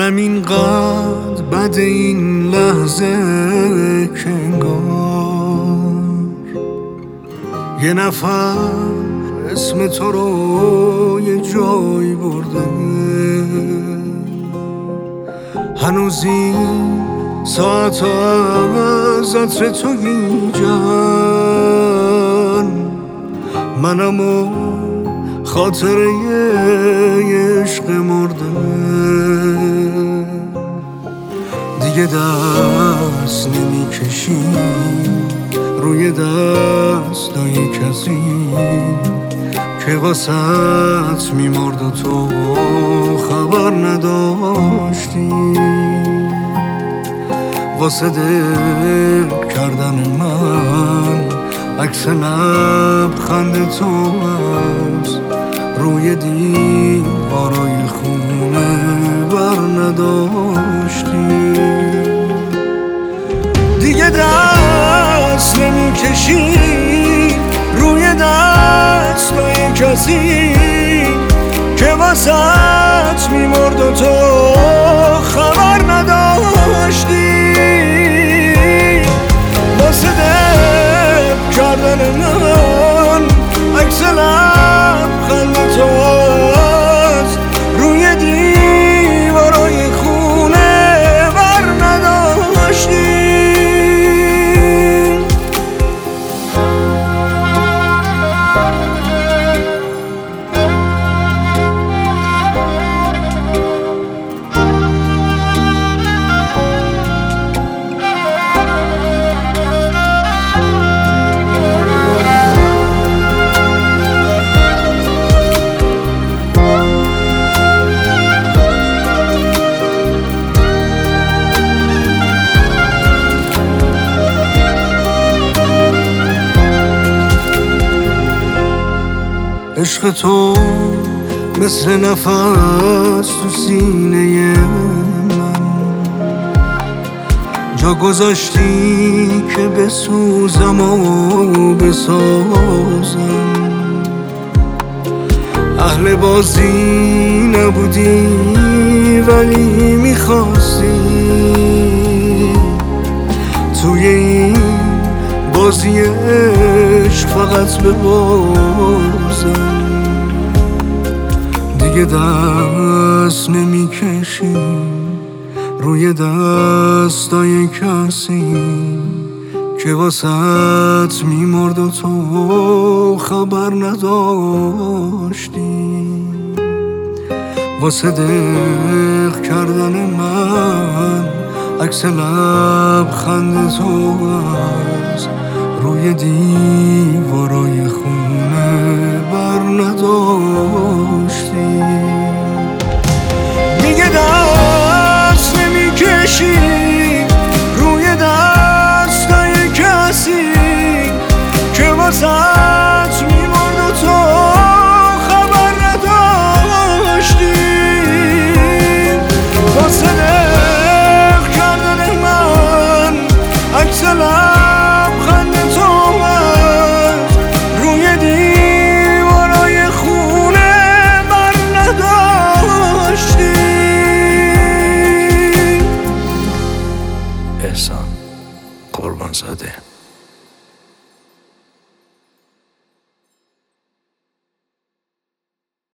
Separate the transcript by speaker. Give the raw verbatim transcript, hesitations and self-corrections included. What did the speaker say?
Speaker 1: حالم اینقدر بد این لحظه که انگار یه نفر اسم تو رو یه جایی برده. هنوز این ساعت از عطر تو گیجن، منم و خاطره یه عشق مرده. دیگه دست نمی کشیم روی دستای کسی که واسط میمرد و تو خبر نداشتی. واسه دل کردن من عکس لبخند تو هست روی دیوارای خونه بر نداشتی. دیگه دست نمی کشی روی دستای کسی که واسط میمرد و تو خبر نداشتی. واسه دل کردن من عکس لبخند تو هست روی دیوارای خونه بر نداشتی. عشق تو مثل نفس تو سینه من جا گذاشتی که بسوزم و بسازم. اهل بازی نبودی ولی میخواستی توی این بازی عشق فقط ببازم. دیگه دست نمی کشی روی دستای کسی که واسط میمرد و تو خبر نداشتی. واسه دق کردن من عکس لبخند تو هست روی دیوارای خونه بر نداشتی. دیگه دست نمی کشی روی دستای کسی که واسط میمرد و تو خبر نداشتی. واسه دق کردن من عکس لبخند تو هست روی دیوارای خونه بر نداشتی. احسان قربانزاده.